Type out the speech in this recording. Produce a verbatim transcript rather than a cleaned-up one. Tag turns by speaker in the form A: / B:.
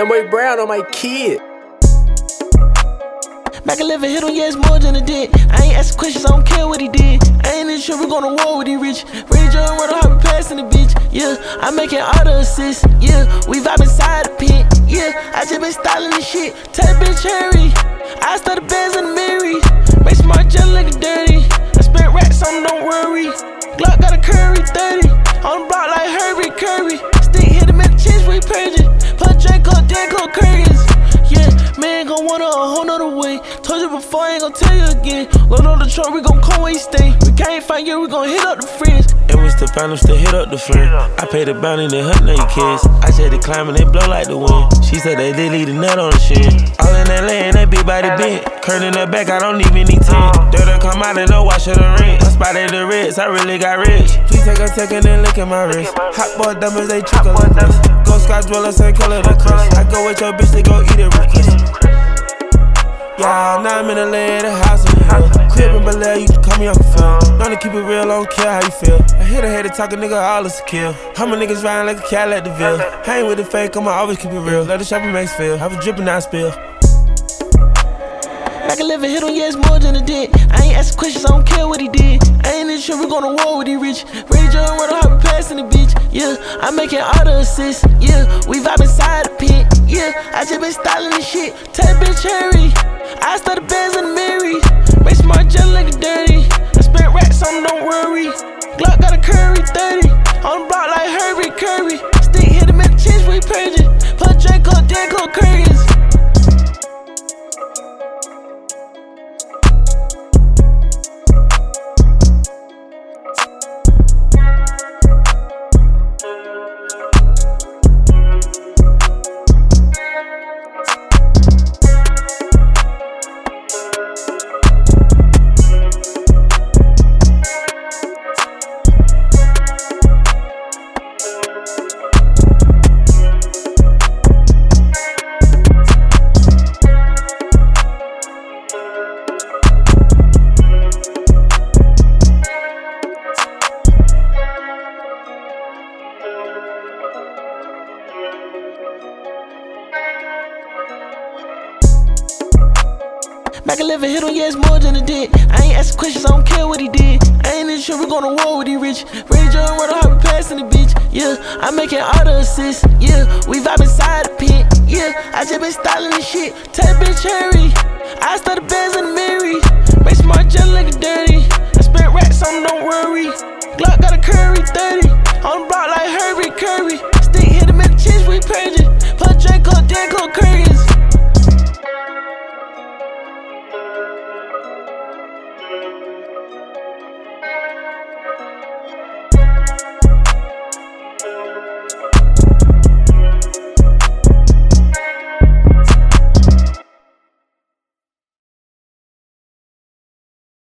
A: That boy Brown on my kid.
B: Back eleven hit on, yeah, it's more than a dick. I ain't asking questions, I don't care what he did. I ain't in sure we going to war with he rich. Ray John run a hard passing the bitch. Yeah, I'm making auto assists. Yeah, we vibe inside the pit. Yeah, I just been styling this shit. Tell that bitch hurry. I started bands in the Mary. Make smart jelly looking dirty. I spent racks on them, don't worry. Glock got a curry thirty. On the block like Herbie Curry. Stick hit him in the chest, we purging. Put Draco, Danko, Curry's. Yeah, man gon' want a whole nother way. Told you before, I ain't gon' tell you again. Load on the truck, we gon' come where you stay. We can't find you, we gon' hit up the friends.
C: And we still find them, still hit up the friend. I paid the bounty, they hunt their kids. I said they climb and they blow like the wind. She said they did leave the nut on the shin. All in that land, that big body bent. Curtain in the back, I don't even need tent. Dirt'll come out and no wash of the rent. I spotted the reds, I really got rich. Please take a second and look at my wrist. Hot boy diamonds, they trickle like this. Go Scott dweller, same color the cuss. I go with your bitch, they go eat it real. Yeah, now I'm in the lay of the house in the hill. Crib and Bel Air, you can call me Uncle Phil. Known to keep it real, I don't care how you feel. I hit a head to talk a nigga, all is a kill. How my niggas riding like a cat at the Ville. Hang with the fake, I'ma always keep it real. Let the shopping makes feel. I was dripping, I spill.
B: Back eleven hit on, yeah, it's more than a dick. I ain't asking questions, I don't care what he did. I ain't in sure we going to war with he rich. Ray John run a hard passing the bitch. Yeah, I'm making auto assists. Yeah, we vibe inside the pit. Yeah, I just been styling this shit. Tell that bitch hurry. I started bands in the Mary. Make smart jelly looking dirty. I spent racks on them, don't worry. Glock got a curry thirty. On the block like Herbie Curry. Stick hit him in the chest, we purging. Put Draco, Danko, Curry's. Back eleven hit on, yeah, it's more than a dick. I ain't asking questions, I don't care what he did. I ain't in sure we going to war with he rich. Ray John run a hard passing the bitch. Yeah, I'm making auto assists. Yeah, we vibe inside the pit. Yeah, I just been styling this shit. Tell that bitch hurry. I started bands in the Mary. Make smart jelly looking dirty. I spent racks on them, don't worry. Glock got a curry thirty. On the block